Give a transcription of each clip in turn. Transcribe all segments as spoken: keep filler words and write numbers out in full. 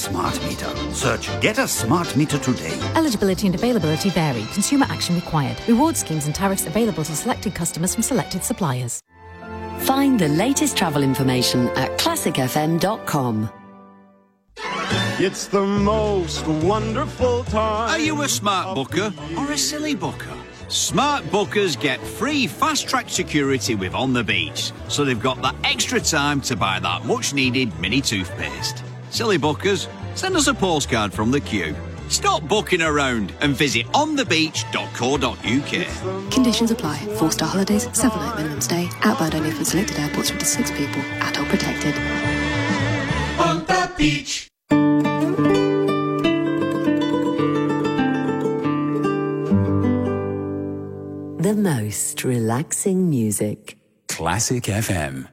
smart meter. Search Get a Smart Meter today. Eligibility and availability vary. Consumer action required. Reward schemes and tariffs available to selected customers from selected suppliers. Find the latest travel information at classic f m dot com. It's the most wonderful time. Are you a smart booker or a silly booker? Smart bookers get free fast-track security with On the Beach, so they've got that extra time to buy that much-needed mini toothpaste. Silly bookers, send us a postcard from the queue. Stop booking around and visit on the beach dot co dot u k. Conditions apply. Four-star holidays, seven-night minimum stay, outbound only from selected airports with six people, adult protected. On the beach. The most relaxing music. Classic F M.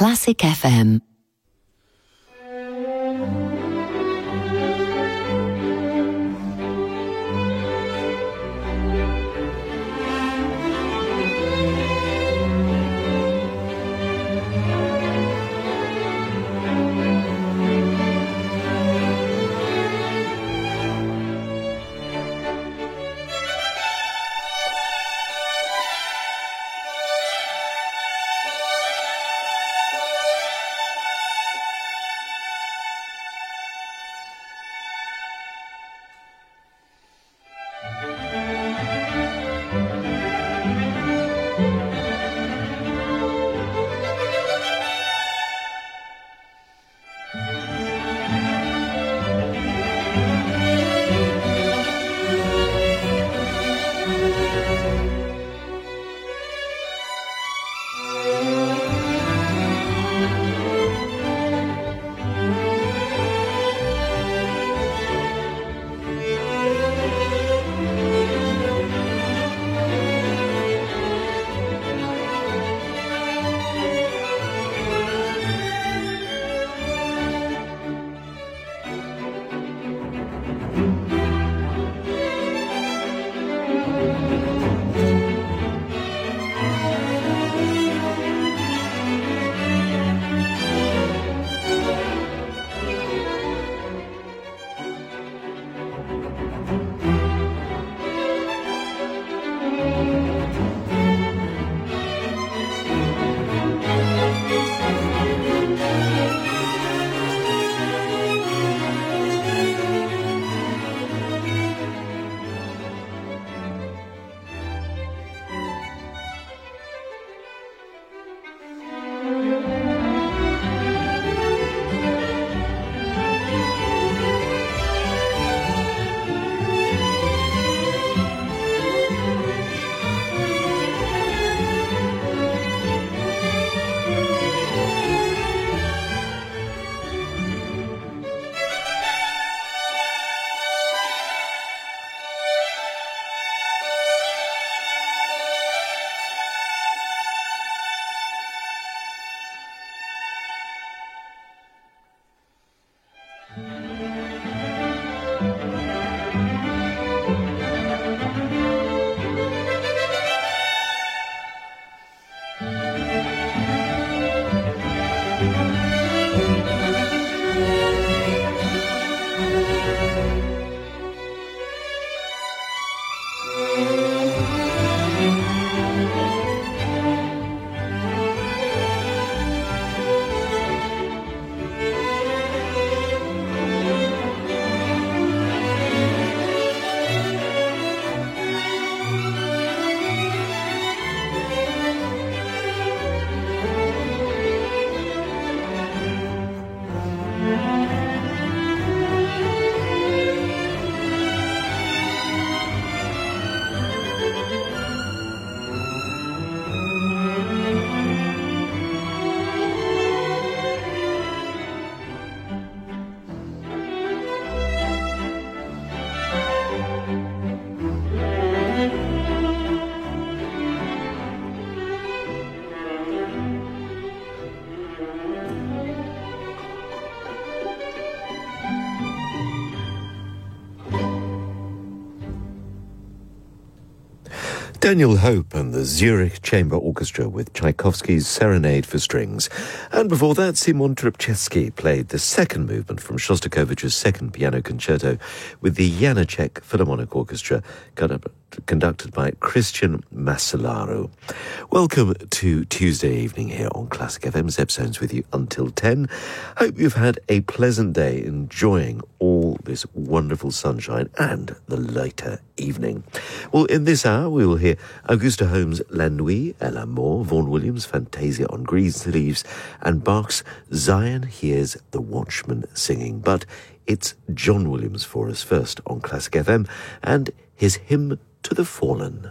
Classic F M. Daniel Hope and the Zurich Chamber Orchestra with Tchaikovsky's Serenade for Strings. And before that, Simon Trubczewski played the second movement from Shostakovich's second piano concerto with the Janacek Philharmonic Orchestra, conducted by Christian Masellaro. Welcome to Tuesday evening here on Classic F M. Zeb Soanes with you until ten. Hope you've had a pleasant day enjoying all this wonderful sunshine and the later evening. Well, in this hour, we will hear Augusta Holmes' La Nuit et l'Amour, Vaughan Williams' Fantasia on Green Sleeves, and Bach's Zion Hears the Watchman Singing. But it's John Williams for us first on Classic F M and his Hymn to the Fallen.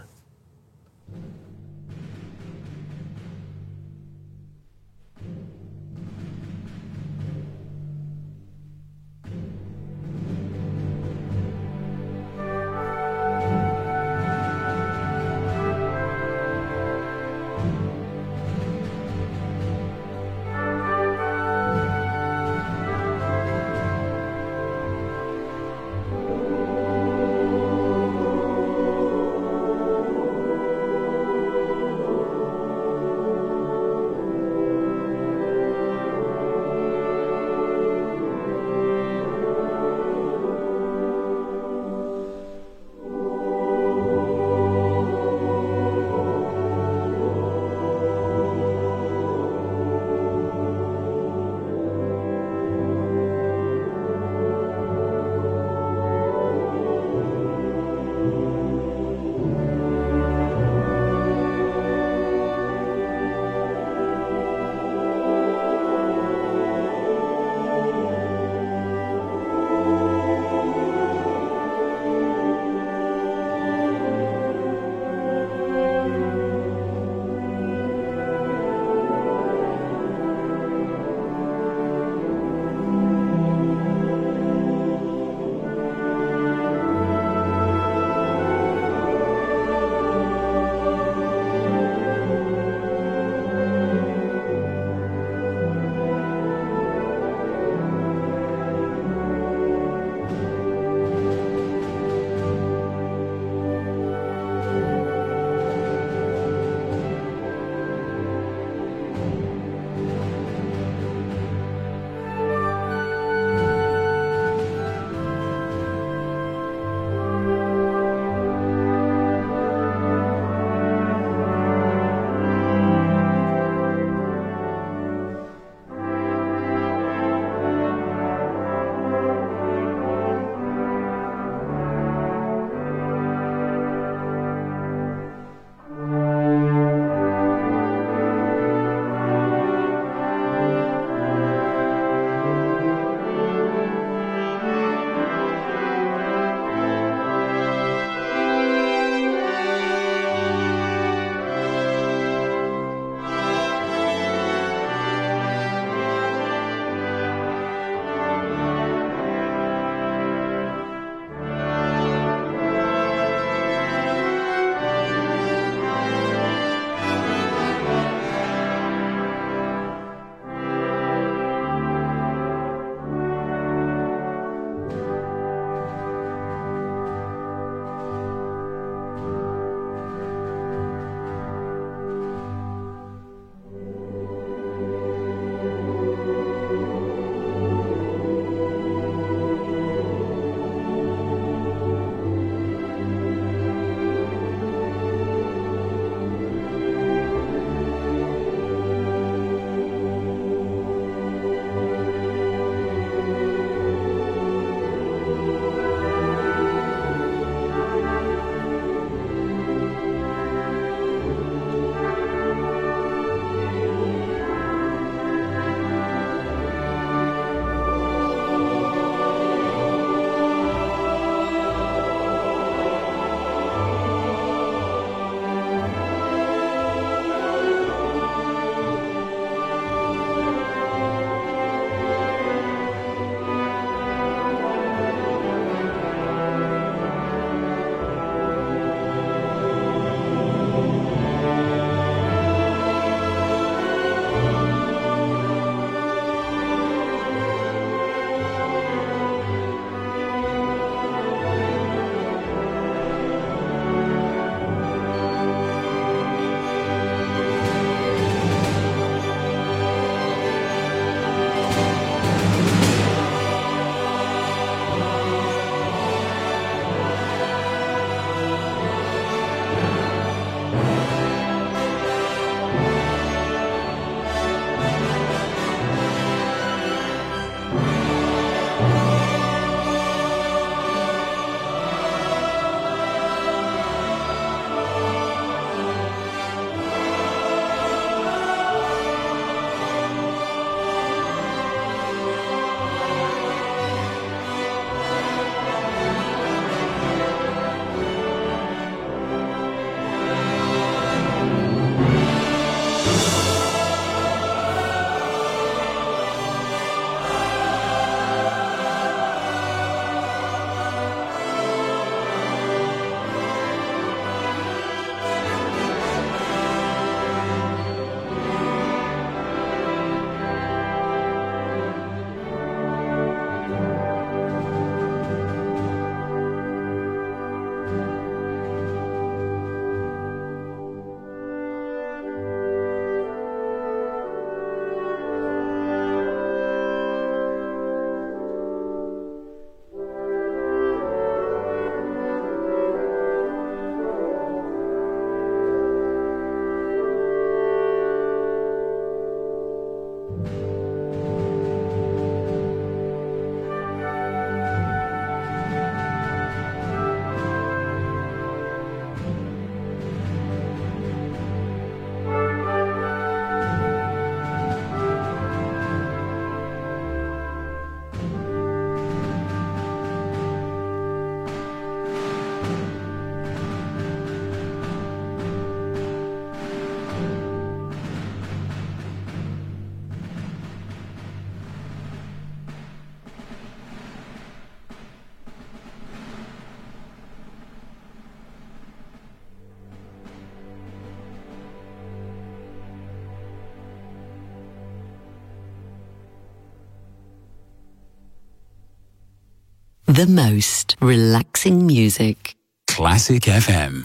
the most relaxing music. Classic F M.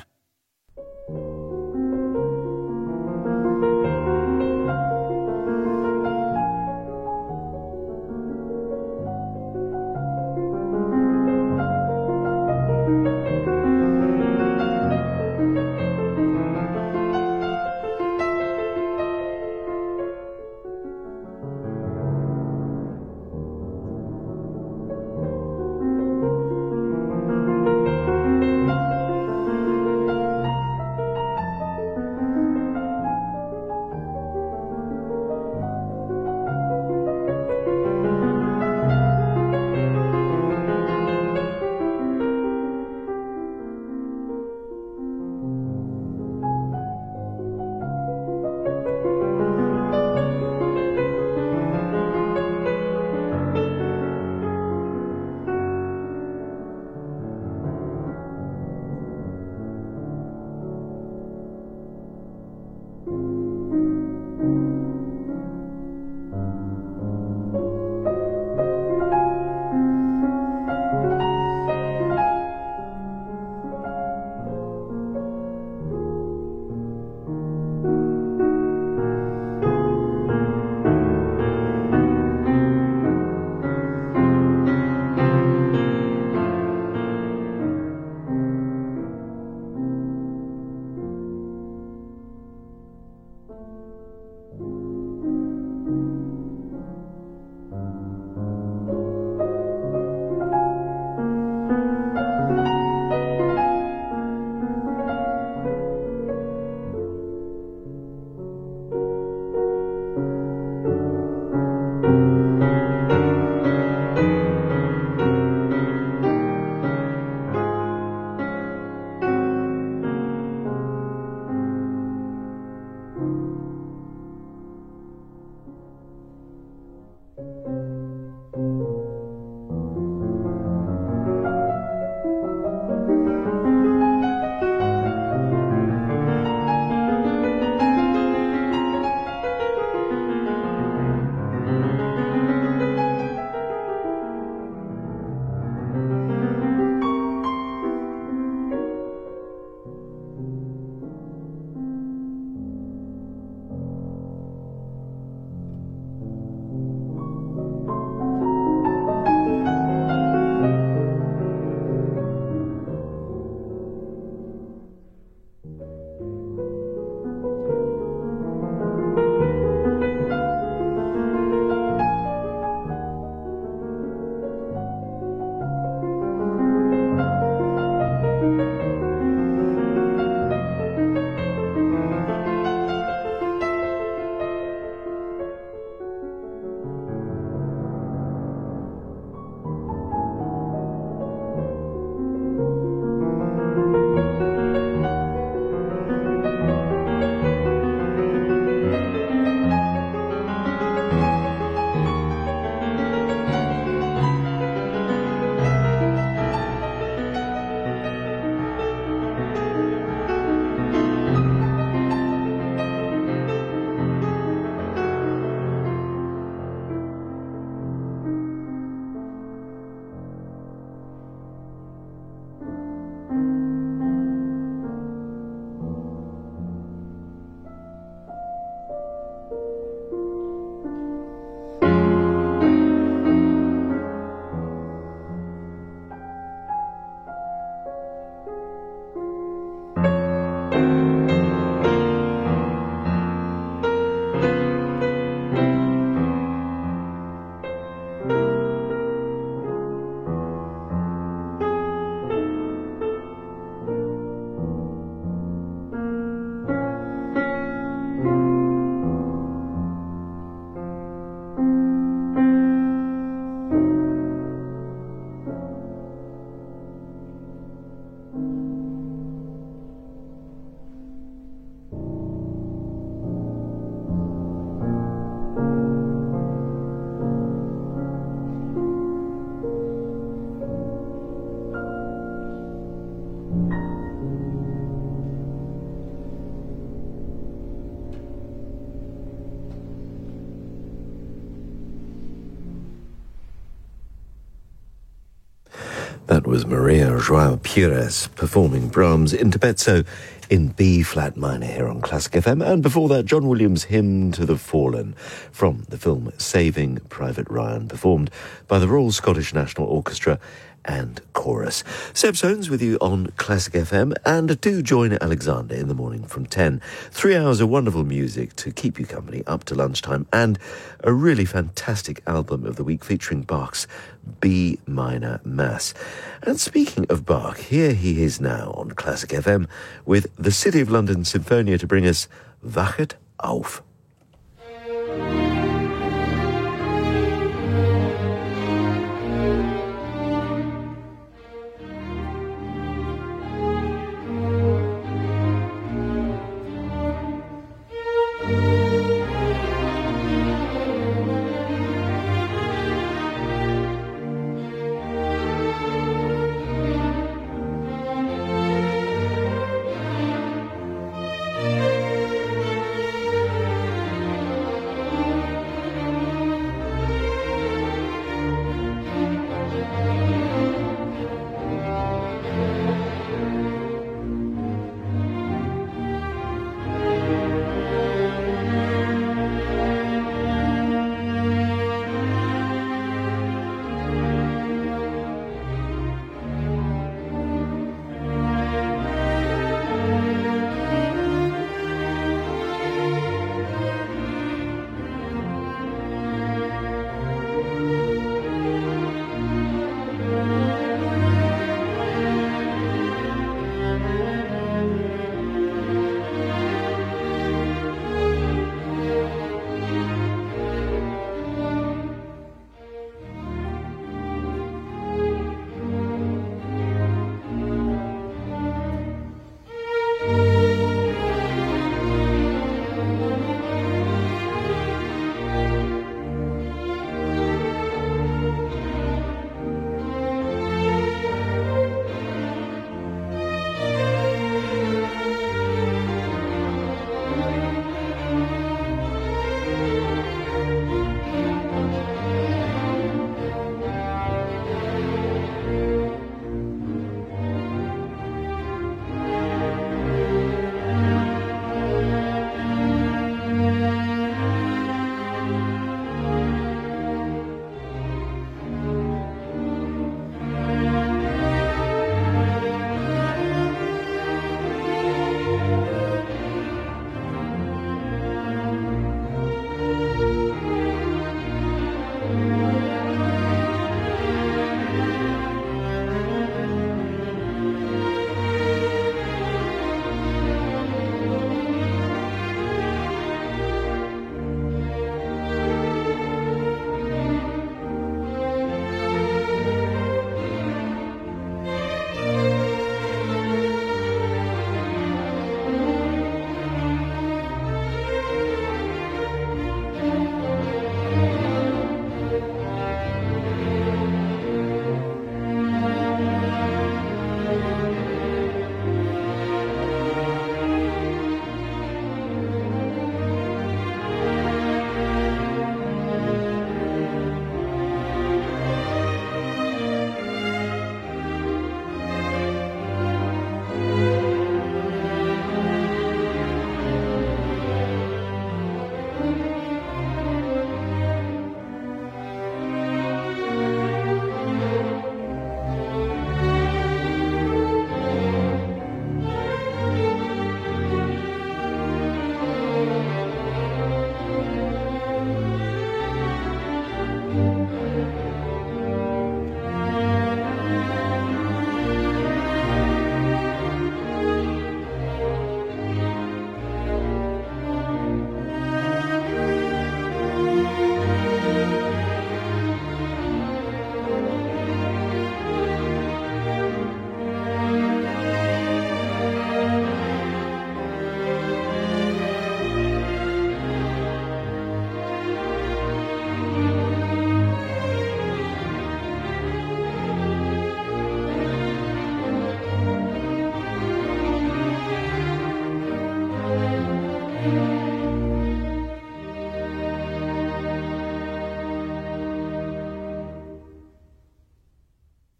That was Maria João Pires performing Brahms' Intermezzo in B-flat minor here on Classic F M. And before that, John Williams' Hymn to the Fallen from the film Saving Private Ryan, performed by the Royal Scottish National Orchestra and Chorus. Seb Soanes with you on Classic F M, and do join Alexander in the morning from ten. Three hours of wonderful music to keep you company up to lunchtime, and a really fantastic album of the week featuring Bach's B minor Mass. And speaking of Bach, here he is now on Classic F M with the City of London Symphonia to bring us Wachet auf.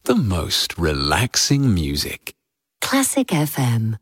the most relaxing music. Classic F M.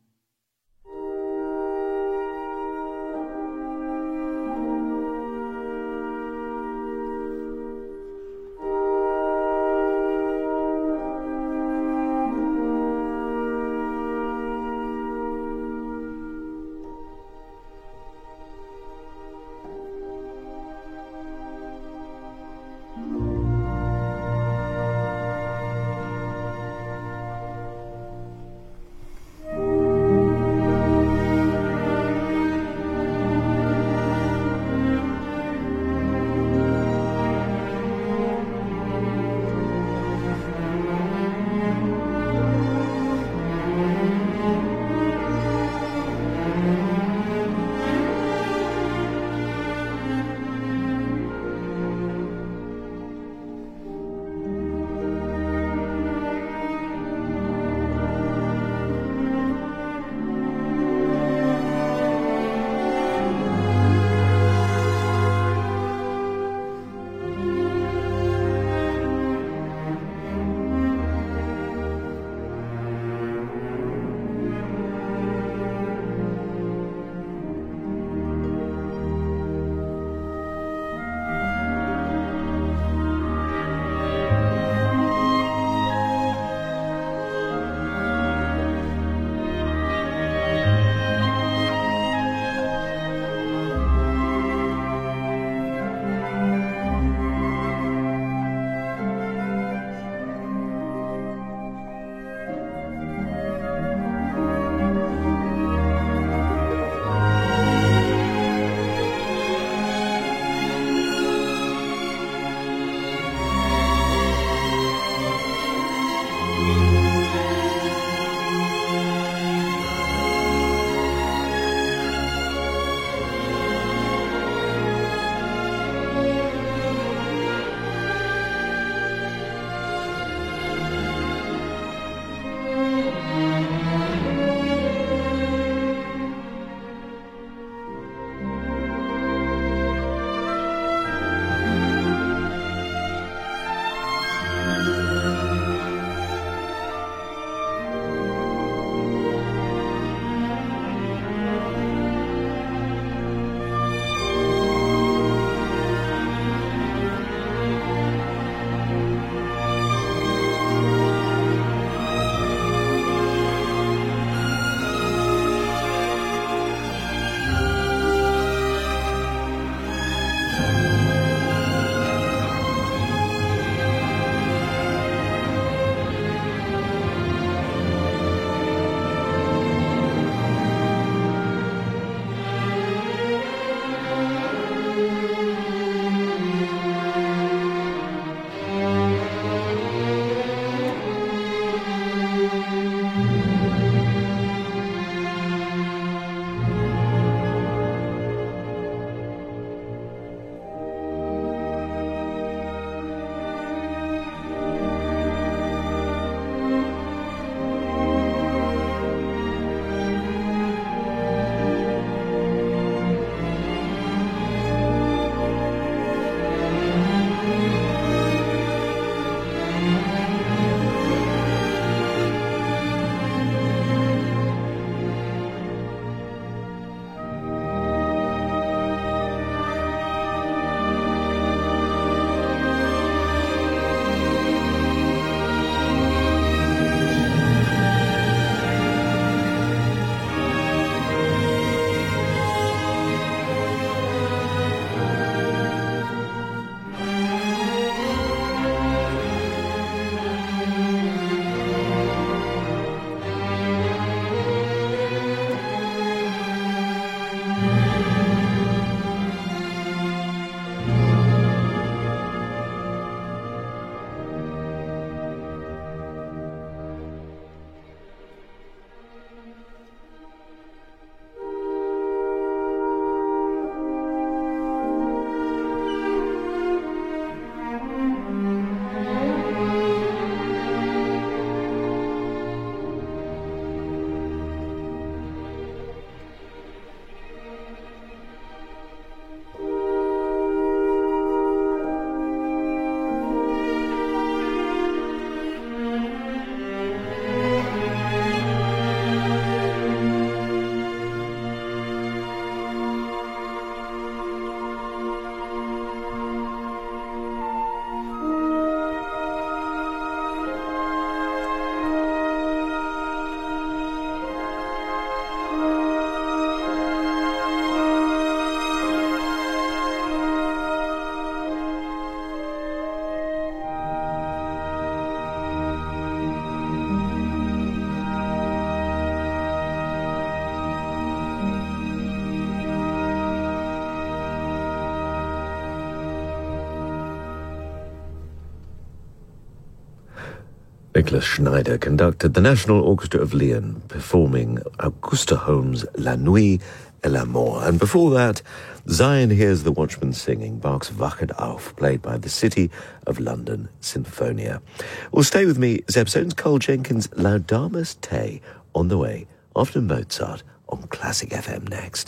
Nicholas Schneider conducted the National Orchestra of Lyon, performing Augusta Holmes' La Nuit et la Mort. And before that, Zion Hears the Watchman Singing, Bach's Wachet auf, played by the City of London Sinfonia. Well, stay with me. This episode's Carl Jenkins' Laudamus Te on the way after Mozart on Classic F M next.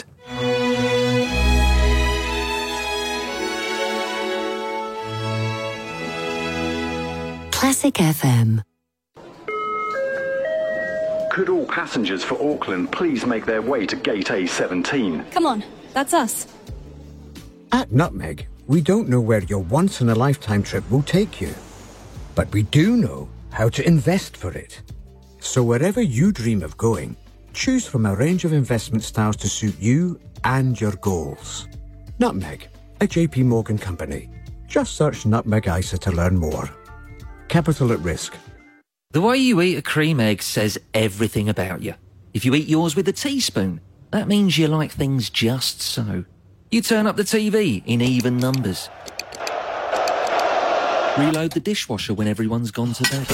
Classic F M. Could all passengers for Auckland please make their way to Gate A seventeen? Come on, that's us. At Nutmeg, we don't know where your once-in-a-lifetime trip will take you, but we do know how to invest for it. So wherever you dream of going, choose from a range of investment styles to suit you and your goals. Nutmeg, a J P Morgan company. Just search Nutmeg I S A to learn more. Capital at risk. The way you eat a cream egg says everything about you. If you eat yours with a teaspoon, that means you like things just so. You turn up the T V in even numbers. Reload the dishwasher when everyone's gone to bed.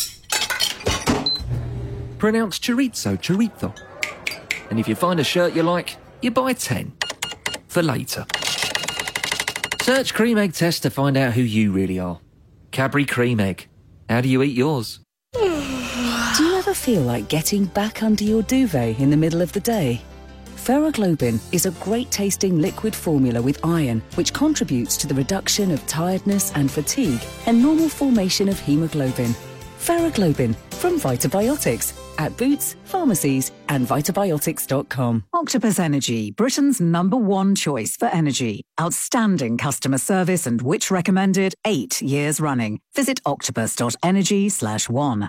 Pronounce chorizo chorizo. And if you find a shirt you like, you buy ten. For later. Search Cream Egg Test to find out who you really are. Cadbury Cream Egg. How do you eat yours? Do you ever feel like getting back under your duvet in the middle of the day? Ferroglobin is a great-tasting liquid formula with iron, which contributes to the reduction of tiredness and fatigue and normal formation of haemoglobin. Ferroglobin from Vitabiotics at Boots, pharmacies and vitabiotics dot com. Octopus Energy, Britain's number one choice for energy. Outstanding customer service and which recommended eight years running. Visit octopus.energy slash one.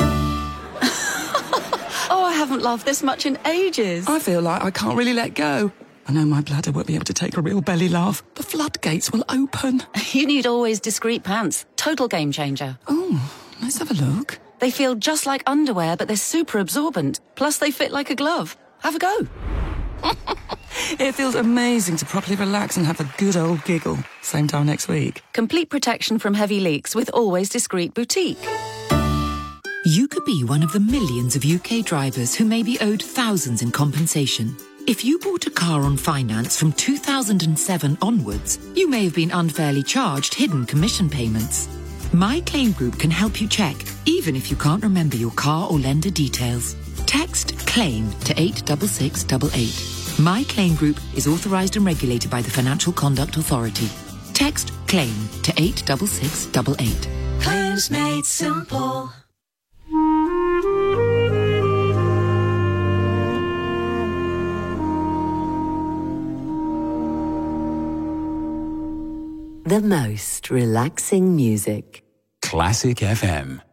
Oh, I haven't laughed this much in ages. I feel like I can't really let go. I know my bladder won't be able to take a real belly laugh. The floodgates will open. You need Always Discreet pants. Total game changer. Oh, let's have a look. They feel just like underwear, but they're super absorbent. Plus, they fit like a glove. Have a go. It feels amazing to properly relax and have a good old giggle. Same time next week. Complete protection from heavy leaks with Always Discreet Boutique. You could be one of the millions of U K drivers who may be owed thousands in compensation. If you bought a car on finance from two thousand seven onwards, you may have been unfairly charged hidden commission payments. My Claim Group can help you check, even if you can't remember your car or lender details. Text CLAIM to eight six six eight eight. My Claim Group is authorised and regulated by the Financial Conduct Authority. Text CLAIM to eight six six eight eight. Claims made simple. The most relaxing music. Classic F M.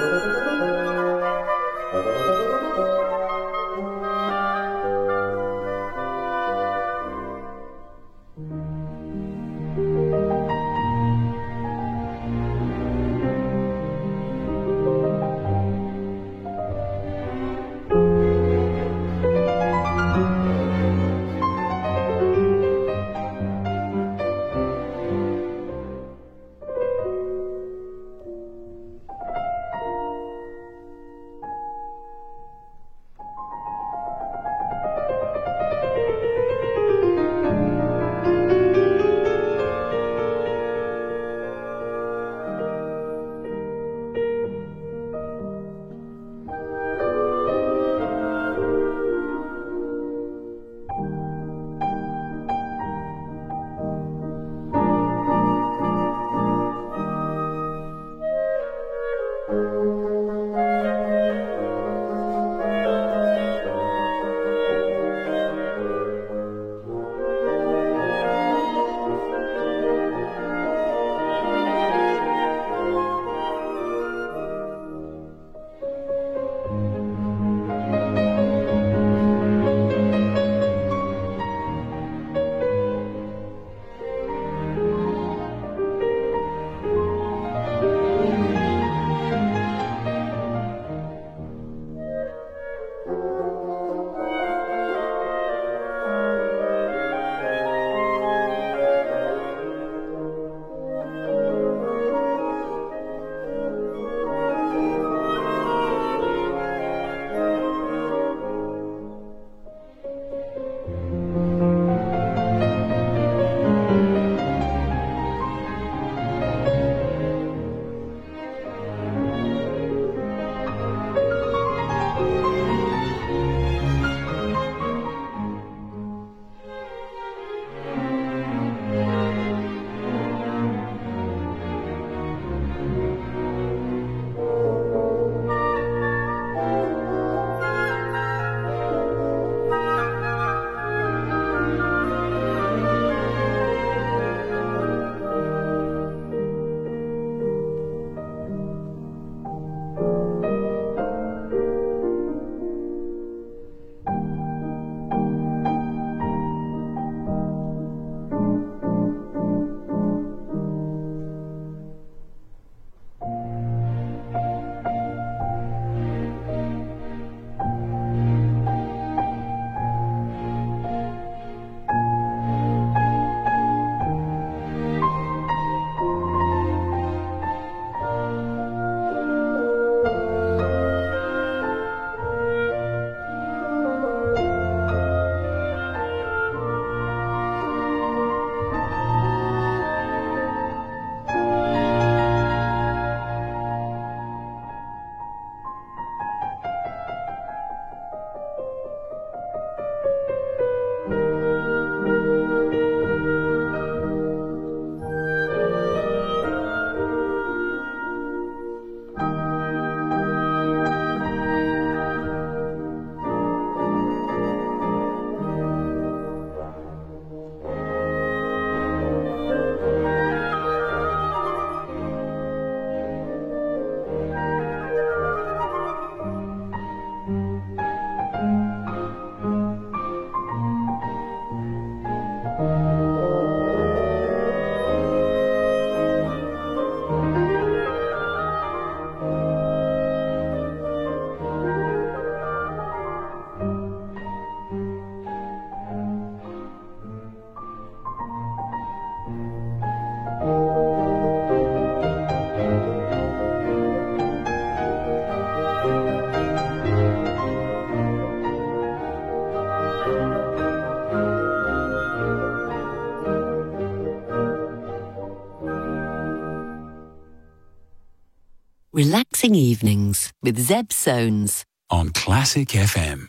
Relaxing evenings with Zeb Soanes on Classic F M.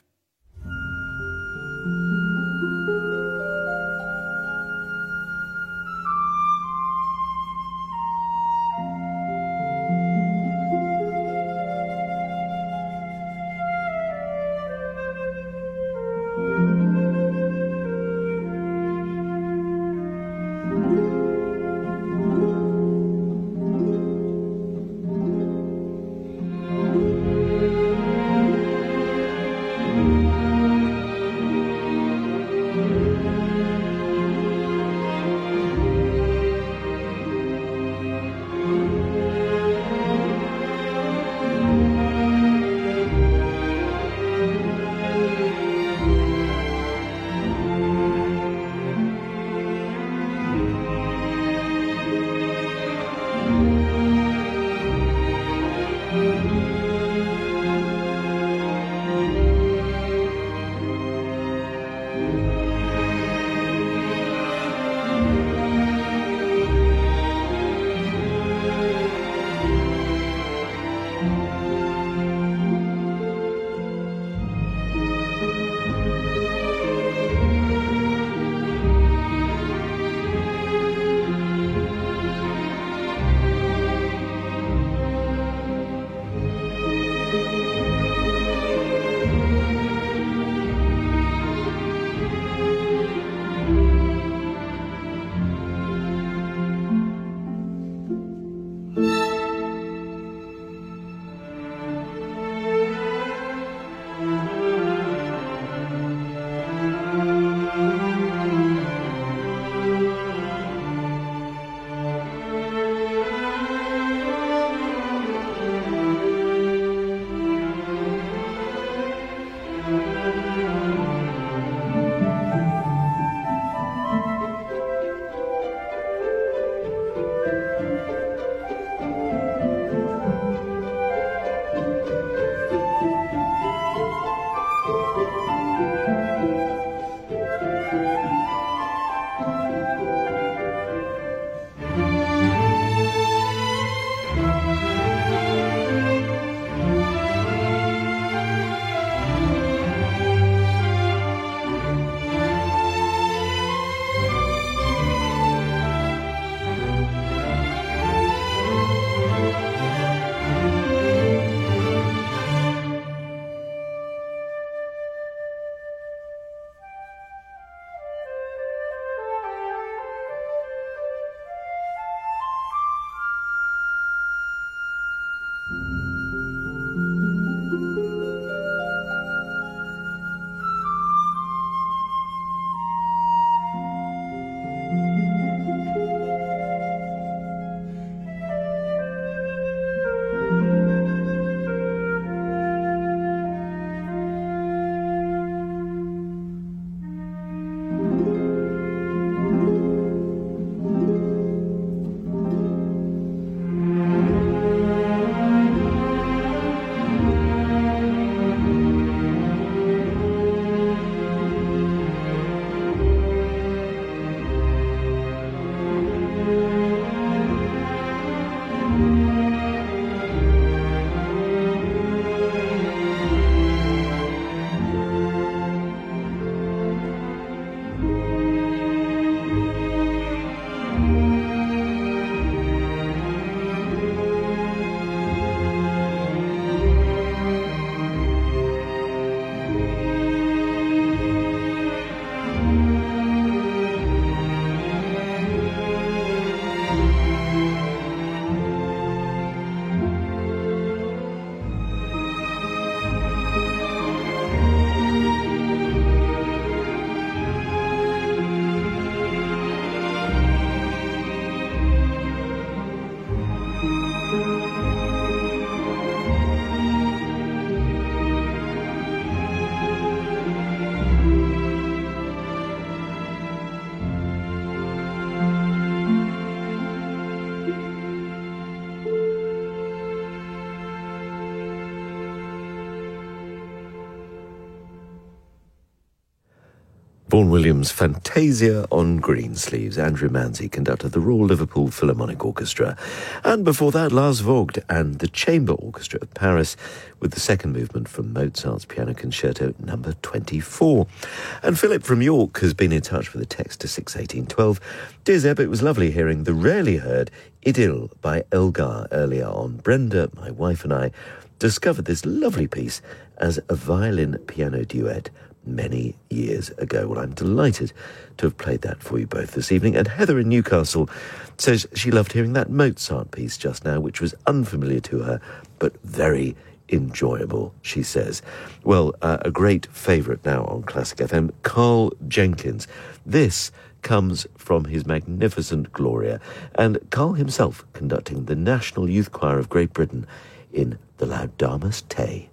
Vaughan Williams' Fantasia on Greensleeves. Andrew Manzi conducted the Royal Liverpool Philharmonic Orchestra. And before that, Lars Vogt and the Chamber Orchestra of Paris with the second movement from Mozart's Piano Concerto number twenty-four. And Philip from York has been in touch with a text to six eighteen twelve. Dear Zeb, it was lovely hearing the rarely heard Idyll by Elgar earlier on. Brenda, my wife, and I discovered this lovely piece as a violin-piano duet many years ago. Well, I'm delighted to have played that for you both this evening. And Heather in Newcastle says she loved hearing that Mozart piece just now, which was unfamiliar to her, but very enjoyable, she says. Well, uh, a great favourite now on Classic F M, Carl Jenkins. This comes from his magnificent Gloria, and Carl himself conducting the National Youth Choir of Great Britain in the Laudamus Te.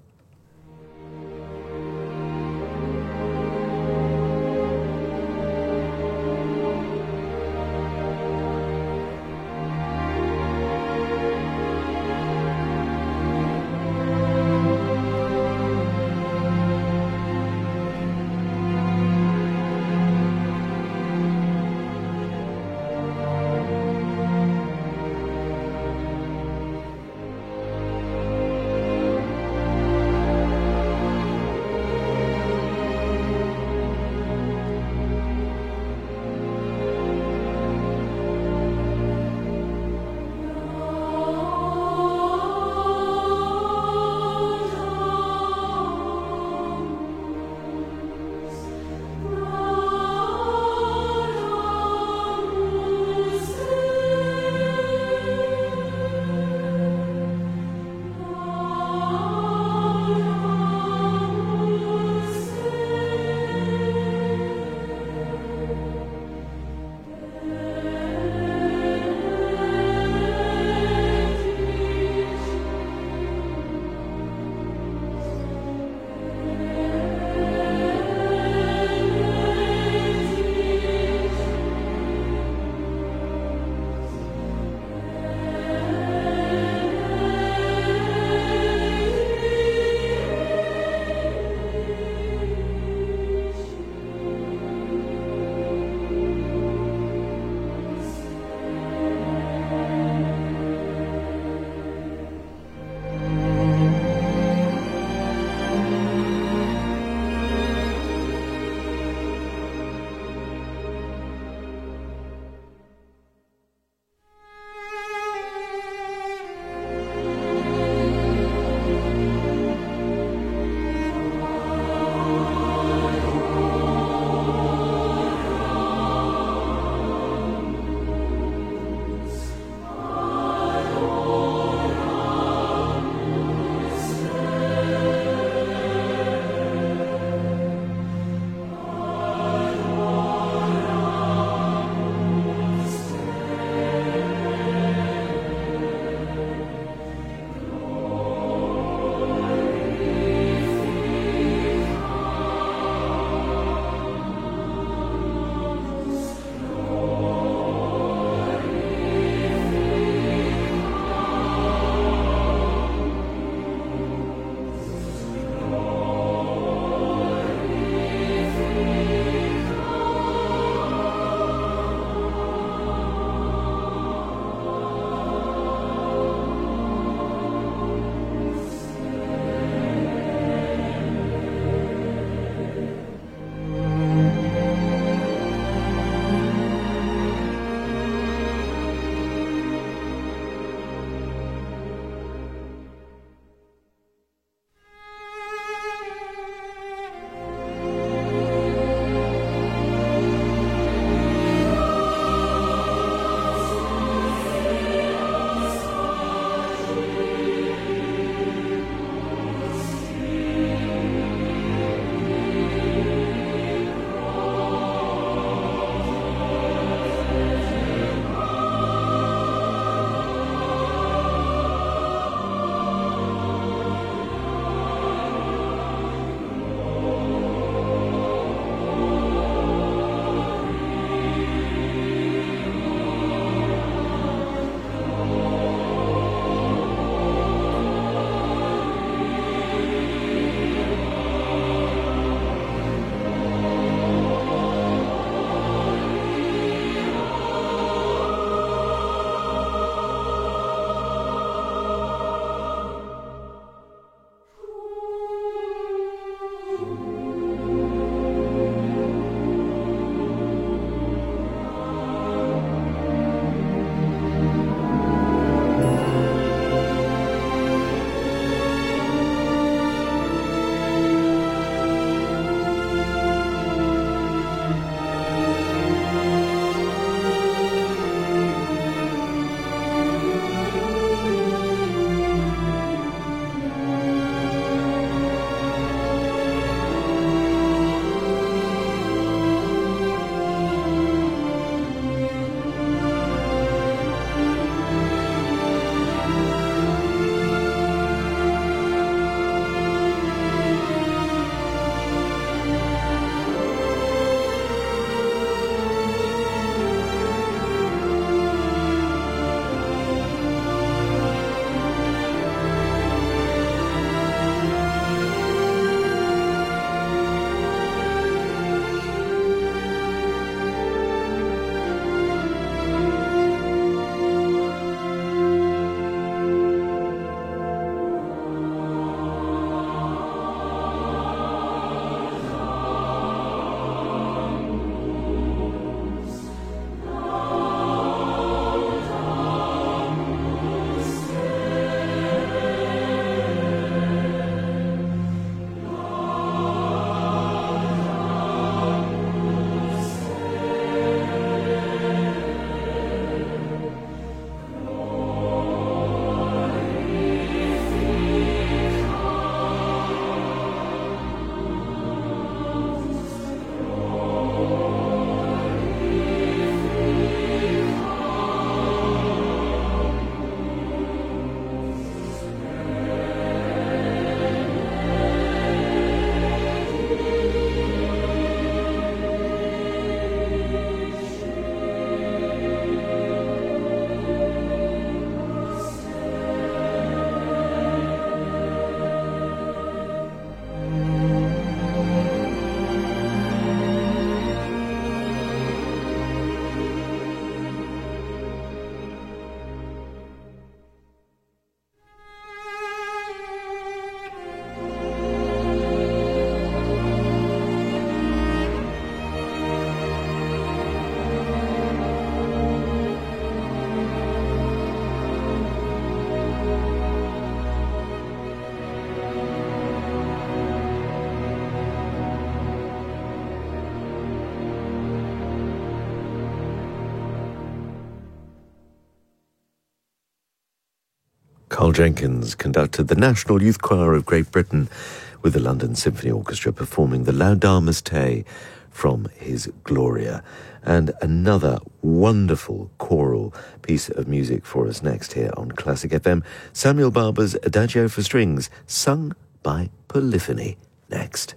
Carl Jenkins conducted the National Youth Choir of Great Britain with the London Symphony Orchestra performing the Laudamus Te from his Gloria. And another wonderful choral piece of music for us next here on Classic F M. Samuel Barber's Adagio for Strings, sung by Polyphony. Next.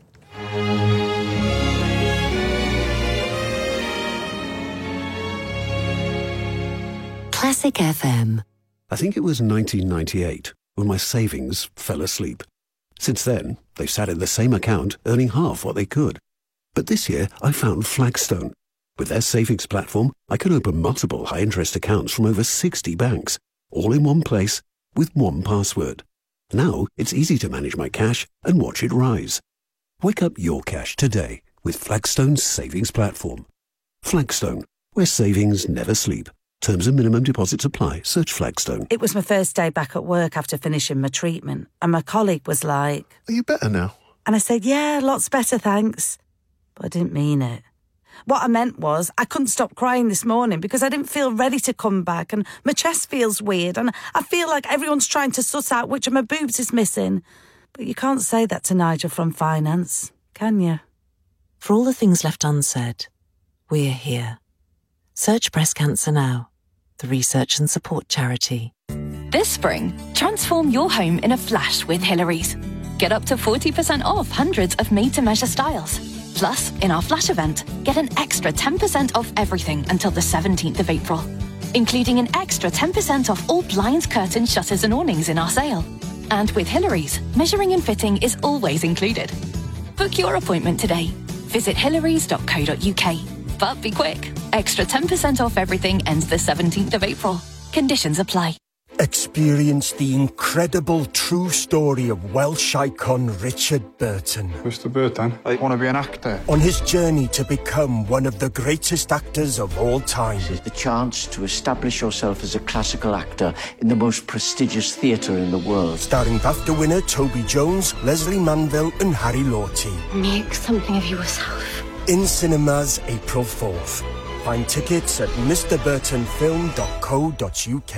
Classic F M. I think it was nineteen ninety-eight when my savings fell asleep. Since then, they've sat in the same account, earning half what they could. But this year, I found Flagstone. With their savings platform, I can open multiple high-interest accounts from over sixty banks, all in one place, with one password. Now, it's easy to manage my cash and watch it rise. Wake up your cash today with Flagstone's savings platform. Flagstone, where savings never sleep. Terms and minimum deposits apply. Search Flagstone. It was my first day back at work after finishing my treatment, and my colleague was like, "Are you better now?" And I said, "Yeah, lots better, thanks." But I didn't mean it. What I meant was I couldn't stop crying this morning because I didn't feel ready to come back, and my chest feels weird, and I feel like everyone's trying to suss out which of my boobs is missing. But you can't say that to Nigel from finance, can you? For all the things left unsaid, we're here. Search Breast Cancer Now, the research and support charity. This spring, transform your home in a flash with Hillary's. Get up to forty percent off hundreds of made-to-measure styles. Plus, in our flash event, get an extra ten percent off everything until the seventeenth of April, including an extra ten percent off all blinds, curtains, shutters and awnings in our sale. And with Hillary's, measuring and fitting is always included. Book your appointment today. Visit hillarys dot co dot uk. But be quick. Extra ten percent off everything ends the seventeenth of April. Conditions apply. Experience the incredible true story of Welsh icon Richard Burton. Mister Burton, I want to be an actor. On his journey to become one of the greatest actors of all time. This is the chance to establish yourself as a classical actor in the most prestigious theatre in the world. Starring BAFTA winner Toby Jones, Leslie Manville and Harry Lawty. Make something of yourself. In cinemas April fourth. Find tickets at mr burton film dot co dot uk.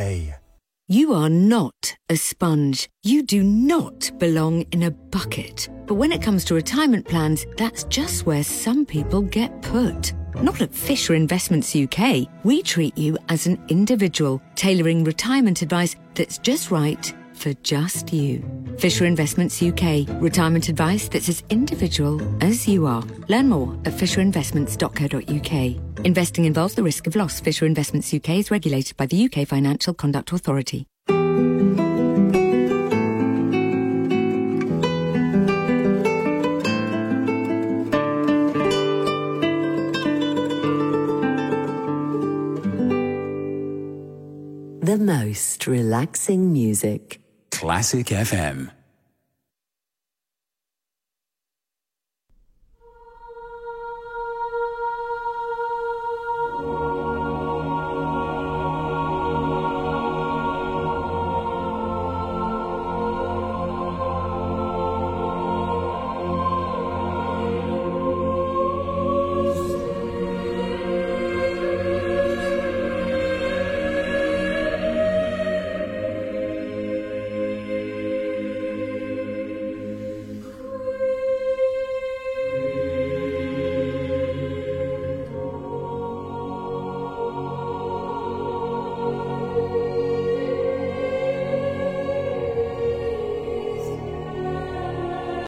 You are not a sponge. You do not belong in a bucket. But when it comes to retirement plans, that's just where some people get put. Not at Fisher Investments U K. We treat you as an individual, tailoring retirement advice that's just right for just you. Fisher Investments U K. Retirement advice that's as individual as you are. Learn more at fisher investments dot co dot uk. Investing involves the risk of loss. Fisher Investments U K is regulated by the U K Financial Conduct Authority. The most relaxing music. Classic F M.